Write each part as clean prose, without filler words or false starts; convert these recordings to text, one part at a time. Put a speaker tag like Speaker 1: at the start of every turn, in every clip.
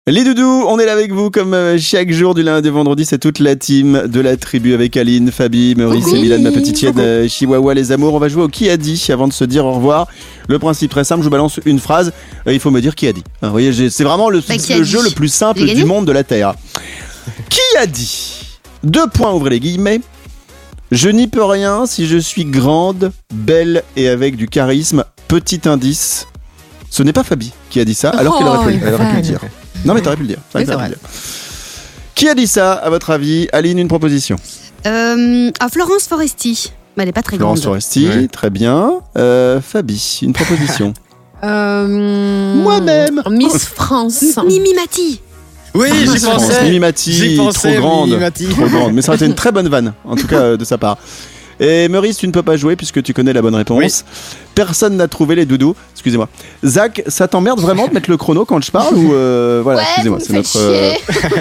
Speaker 1: Les doudous, on est là avec vous comme chaque jour du lundi au vendredi, c'est toute la team de la tribu avec Aline, Fabi, Maurice et Milan, ma petite chienne Chihuahua, les amours. On va jouer au qui a dit avant de se dire au revoir. Le principe très simple, je vous balance une phrase, il faut me dire qui a dit. Vous voyez, c'est vraiment le jeu le plus simple du monde de la Terre. Qui a dit ? 2 points, ouvrez les guillemets. Je n'y peux rien si je suis grande, belle et avec du charisme. Petit indice, ce n'est pas Fabi qui a dit ça, alors qu'elle aurait pu le dire. Non mais t'aurais pu le dire.
Speaker 2: Oui, c'est vrai.
Speaker 1: Qui a dit ça, à votre avis ? Aline, une proposition.
Speaker 3: Florence Foresti. Mais elle n'est pas très grande.
Speaker 1: Florence Foresti, oui. Très bien. Fabi, une proposition. Moi-même.
Speaker 2: Miss France.
Speaker 3: Mimi Mati.
Speaker 4: Oui, j'y pensais.
Speaker 1: Mimi Mati, trop grande. Trop grande. Mais ça aurait été une très bonne vanne, en tout cas de sa part. Et Maurice, tu ne peux pas jouer puisque tu connais la bonne réponse. Oui. Personne n'a trouvé les doudous. Excusez-moi. Zach, ça t'emmerde vraiment de mettre le chrono quand je parle ou voilà,
Speaker 3: ouais,
Speaker 1: excusez-moi, c'est notre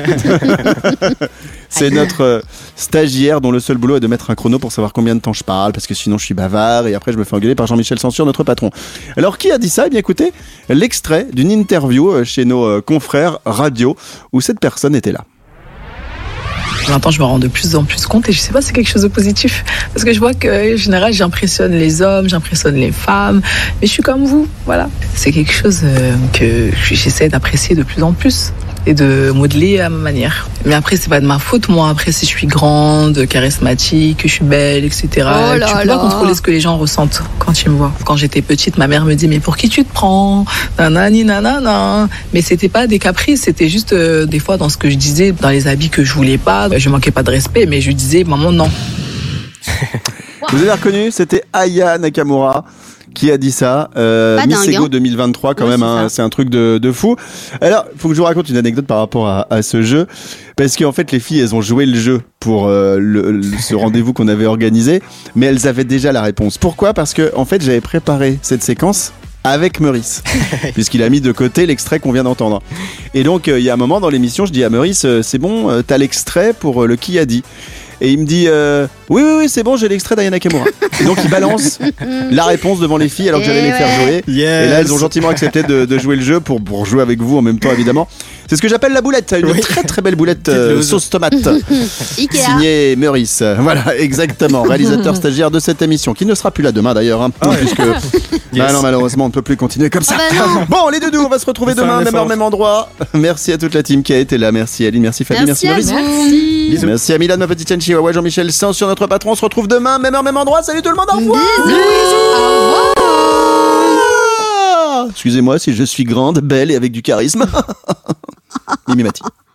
Speaker 1: c'est notre stagiaire dont le seul boulot est de mettre un chrono pour savoir combien de temps je parle parce que sinon je suis bavard et après je me fais engueuler par Jean-Michel Censure, notre patron. Alors qui a dit ça ? Eh bien écoutez, l'extrait d'une interview chez nos confrères radio où cette personne était là.
Speaker 5: Maintenant, je me rends de plus en plus compte et je sais pas, c'est quelque chose de positif. Parce que je vois que, en général, j'impressionne les hommes, j'impressionne les femmes. Mais je suis comme vous, voilà. C'est quelque chose que j'essaie d'apprécier de plus en plus et de modeler à ma manière. Mais après, c'est pas de ma faute, moi. Après, si je suis grande, charismatique, que je suis belle, etc. Tu peux pas contrôler ce que les gens ressentent quand ils me voient. Quand j'étais petite, ma mère me dit, mais pour qui tu te prends ? Nanani, nanana. Mais c'était pas des caprices, c'était juste des fois dans ce que je disais, dans les habits que je voulais pas. Je manquais pas de respect, mais je disais, maman, non.
Speaker 1: Vous avez reconnu, c'était Aya Nakamura qui a dit ça. Miss Ego 2023 quand même, hein, c'est un truc de fou. Alors, il faut que je vous raconte une anecdote par rapport à ce jeu, parce qu'en fait, les filles, elles ont joué le jeu pour ce rendez-vous qu'on avait organisé, mais elles avaient déjà la réponse. Pourquoi ? Parce que en fait, j'avais préparé cette séquence avec Maurice, puisqu'il a mis de côté l'extrait qu'on vient d'entendre. Et donc, il y a un moment dans l'émission, je dis à Maurice, c'est bon, t'as l'extrait pour le qui a dit. Et il me dit, oui, c'est bon, j'ai l'extrait d'Aya Nakamura. Et donc, il balance la réponse devant les filles alors que j'allais les faire jouer. Yes. Et là, elles ont gentiment accepté de jouer le jeu pour jouer avec vous en même temps, évidemment. C'est ce que j'appelle la boulette, une très très belle boulette sauce tomate, signée Maurice. Voilà, exactement, réalisateur stagiaire de cette émission, qui ne sera plus là demain d'ailleurs, hein, puisque non, malheureusement, on ne peut plus continuer comme ça. Bon, les doudous, on va se retrouver demain, même heure, même endroit. Merci à toute la team qui a été là. Merci Aline, merci Fabi, merci Maurice. Merci à Milan, ma petite chaîne Chihuahua, Jean-Michel Censure, notre patron. On se retrouve demain, même heure, même endroit. Salut tout le monde, au revoir.
Speaker 3: Bisous.
Speaker 1: Excusez-moi si je suis grande, belle et avec du charisme. Mimi Mati.